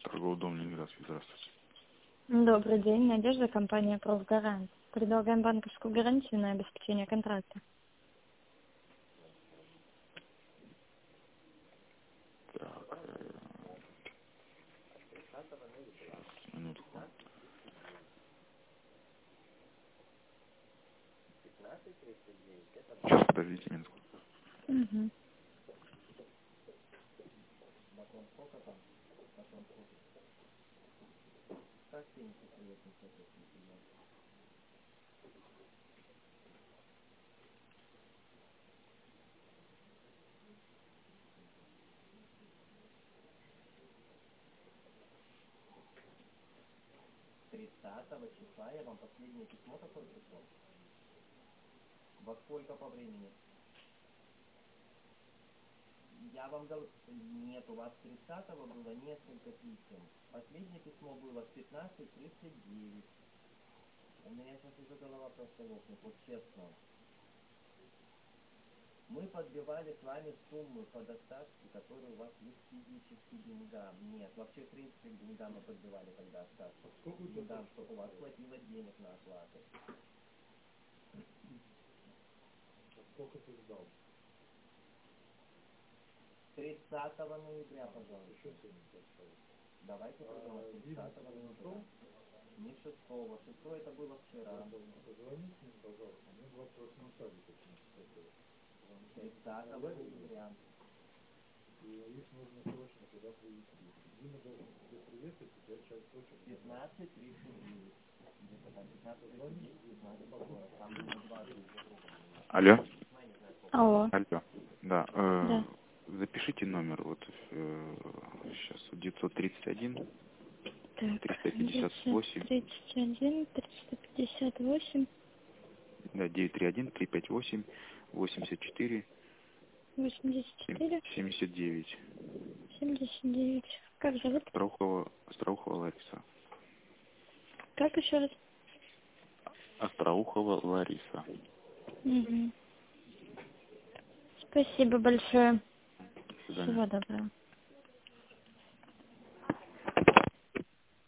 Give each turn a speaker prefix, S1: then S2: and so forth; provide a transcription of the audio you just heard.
S1: Торговый дом Ленинградский, здравствуйте.
S2: Добрый день, Надежда, компания «Профгарант». Предлагаем банковскую гарантию на обеспечение контракта.
S1: Так, минутку. Сейчас, подождите минутку.
S2: Угу.
S3: Числа я вам последнее письмо такое пришло. Во сколько по времени? Я вам говорю, нет, у вас 30-го было несколько писем. Последнее письмо было в 15:39. У меня сейчас уже голова просто лопнет, вот честно. Мы подбивали с вами суммы по доставке, которые у вас есть физически деньгам. Нет, вообще, в принципе, к деньгам мы подбивали, когда остатки. К деньгам, чтобы у вас хватило денег на оплату.
S4: Сколько ты ждал?
S3: 30 ноября, пожалуйста.
S4: Еще сегодня поставил.
S3: Давайте придумаем 30 ноября. Не 6-го. 6-го это было вчера.
S4: Позвоните мне, пожалуйста. Мне 28 садика.
S3: 30 ноября.
S4: И их нужно срочно туда привезти. Дима должен тебе приехать, и 5 часов точно.
S3: 15:39. Где-то там 15:39, 15:40. Там было 2 друга.
S1: Алло?
S2: Алло.
S1: Алло. Да.
S2: Да.
S1: Запишите номер. Вот сейчас 931
S2: Так,
S1: 358.
S2: 931, 358,
S1: Да, 931 358 84
S2: 84,
S1: 79.
S2: 79. Как зовут?
S1: Остроухова Лариса.
S2: Как еще раз?
S1: Остроухова Лариса.
S2: Угу. Спасибо большое.
S1: До свидания.
S2: Всего доброго.